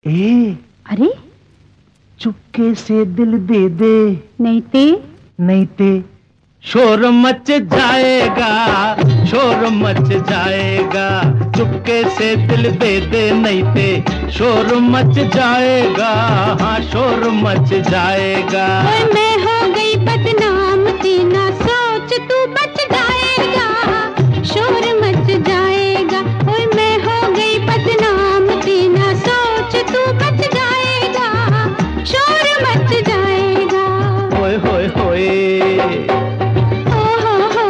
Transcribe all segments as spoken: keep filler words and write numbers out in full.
ए, अरे चुपके से दिल दे दे, नहीं ते नहीं ते शोर मच जाएगा, शोर मच जाएगा। चुपके से दिल दे दे, नहीं ते शोर मच जाएगा, हाँ शोर मच जाएगा। ओए मैं हो गई बदनाम, ना सोच तू बच जाएगा, शोर मच जाएगा। ओए मैं हो गई बदनाम, ना सोच तू बच जाएगा, शोर मच जाएगा। होए होए होए, ओ हो हो,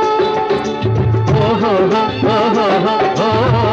ओ हो हो हो हो हो।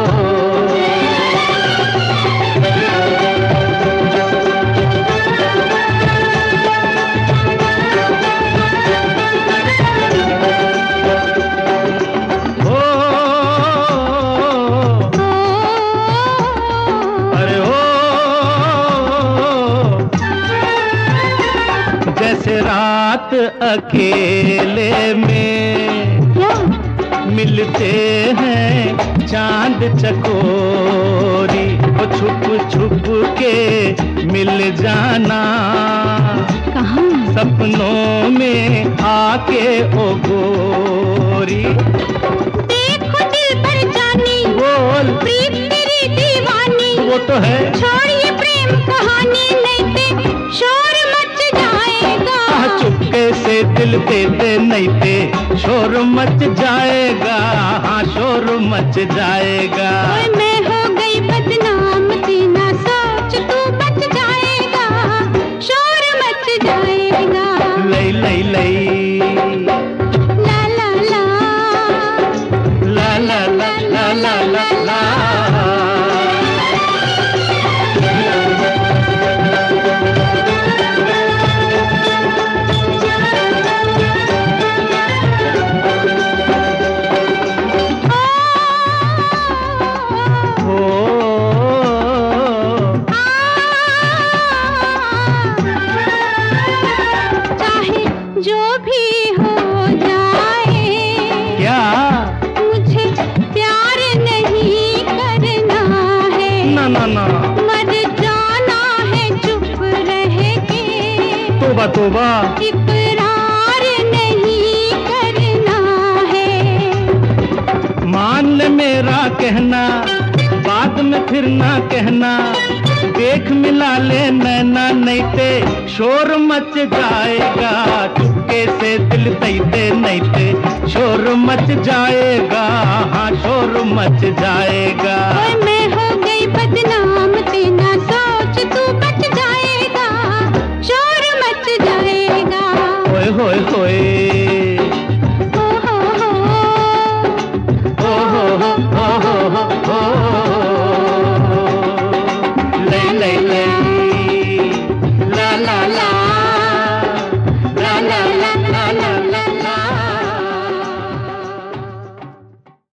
जैसे रात अकेले में क्या मिलते हैं चांद चकोरी, वो छुप छुप के मिल जाना, कहाँ सपनों में आके ओ गोरी। देखो दिल पर जानी, बोल प्रीत तेरी दीवानी, वो तो है, छोड़िए प्रेम कहानी, नहीं ते शोर मच जाएगा। चुपके से दिल दे दे, नहीं ते शोर मच जाएगा, हाँ शोर मच जाएगा। ओए मैं हो गई बदनाम, ना सोच तू बच जाएगा, शोर मच जाएगा। लई लई लई, ला ला ला, ला ला ला ला ला ला ला। जो भी हो जाए, क्या मुझे प्यार नहीं करना है, ना ना ना, मर जाना है चुप रह के, तोबा तोबा, इकरार नहीं करना है। मान ले मेरा कहना, बाद में फिर ना कहना, देख मिला ले नैना, नहीं ते शोर मच जाएगा। चुपके से दिल दे दे, नहीं ते शोर मच जाएगा, हाँ शोर मच जाएगा। ओए मैं हो गई बदनाम, ना सोच तू बच जाएगा, शोर मच जाएगा। होए होए होए।